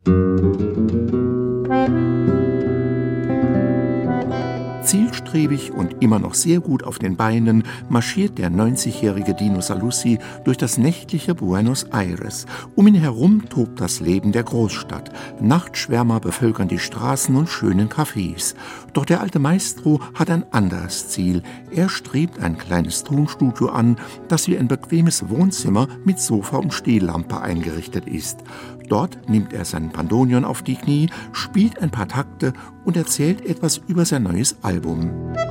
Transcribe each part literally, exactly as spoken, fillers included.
Zielstrebig und immer noch sehr gut auf den Beinen marschiert der neunzigjährige Dino Saluzzi durch das nächtliche Buenos Aires. Um ihn herum tobt das Leben der Großstadt. Nachtschwärmer bevölkern die Straßen und schönen Cafés. Doch der alte Maestro hat ein anderes Ziel. Er strebt ein kleines Tonstudio an, das wie ein bequemes Wohnzimmer mit Sofa und Stehlampe eingerichtet ist. Dort nimmt er seinen Bandoneon auf die Knie, spielt ein paar Takte und erzählt etwas über sein neues Album.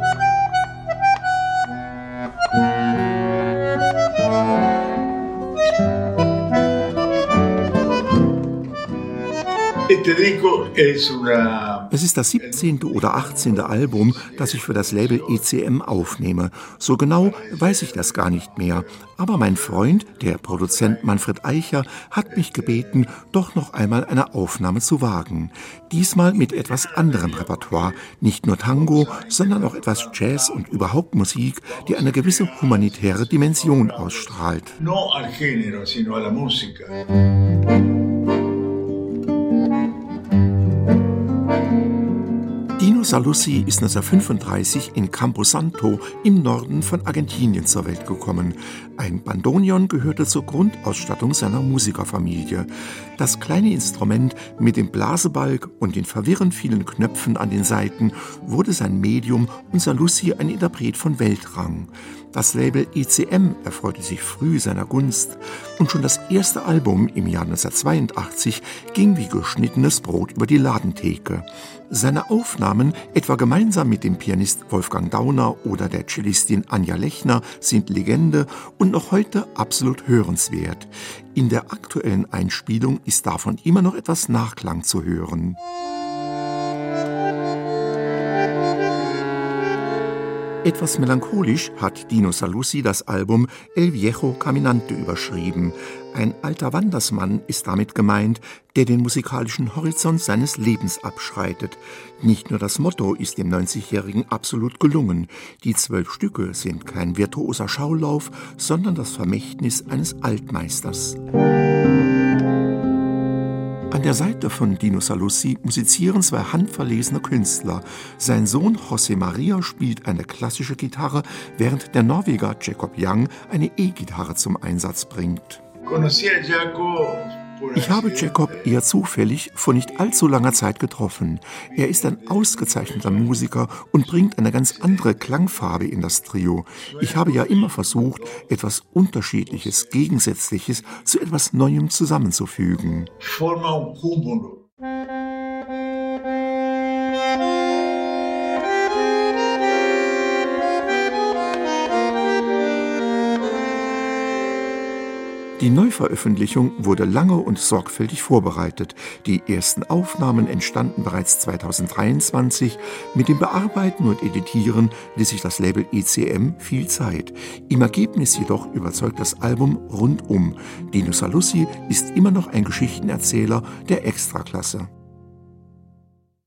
Es ist das siebzehnte oder achtzehnte Album, das ich für das Label E C M aufnehme. So genau weiß ich das gar nicht mehr. Aber mein Freund, der Produzent Manfred Eicher, hat mich gebeten, doch noch einmal eine Aufnahme zu wagen. Diesmal mit etwas anderem Repertoire. Nicht nur Tango, sondern auch etwas Jazz und überhaupt Musik, die eine gewisse humanitäre Dimension ausstrahlt. No al género, sino a la música. Dino Saluzzi ist neunzehnhundertfünfunddreißig in Camposanto im Norden von Argentinien zur Welt gekommen. Ein Bandoneon gehörte zur Grundausstattung seiner Musikerfamilie. Das kleine Instrument mit dem Blasebalg und den verwirrend vielen Knöpfen an den Saiten wurde sein Medium und Saluzzi ein Interpret von Weltrang. Das Label E C M erfreute sich früh seiner Gunst und schon das erste Album im Jahr neunzehnhundertzweiundachtzig ging wie geschnittenes Brot über die Ladentheke. Seine Aufnahmen, etwa gemeinsam mit dem Pianist Wolfgang Dauner oder der Cellistin Anja Lechner, sind Legende und noch heute absolut hörenswert. In der aktuellen Einspielung ist davon immer noch etwas Nachklang zu hören. Etwas melancholisch hat Dino Saluzzi das Album El Viejo Caminante überschrieben. Ein alter Wandersmann ist damit gemeint, der den musikalischen Horizont seines Lebens abschreitet. Nicht nur das Motto ist dem neunzigjährigen absolut gelungen. Die zwölf Stücke sind kein virtuoser Schaulauf, sondern das Vermächtnis eines Altmeisters. An der Seite von Dino Saluzzi musizieren zwei handverlesene Künstler. Sein Sohn José María spielt eine klassische Gitarre, während der Norweger Jacob Young eine E-Gitarre zum Einsatz bringt. Ich habe Jacob eher zufällig vor nicht allzu langer Zeit getroffen. Er ist ein ausgezeichneter Musiker und bringt eine ganz andere Klangfarbe in das Trio. Ich habe ja immer versucht, etwas Unterschiedliches, Gegensätzliches zu etwas Neuem zusammenzufügen. Forma un cúmulo. Die Neuveröffentlichung wurde lange und sorgfältig vorbereitet. Die ersten Aufnahmen entstanden bereits zweitausenddreiundzwanzig. Mit dem Bearbeiten und Editieren ließ sich das Label E C M viel Zeit. Im Ergebnis jedoch überzeugt das Album rundum. Dino Saluzzi ist immer noch ein Geschichtenerzähler der Extraklasse.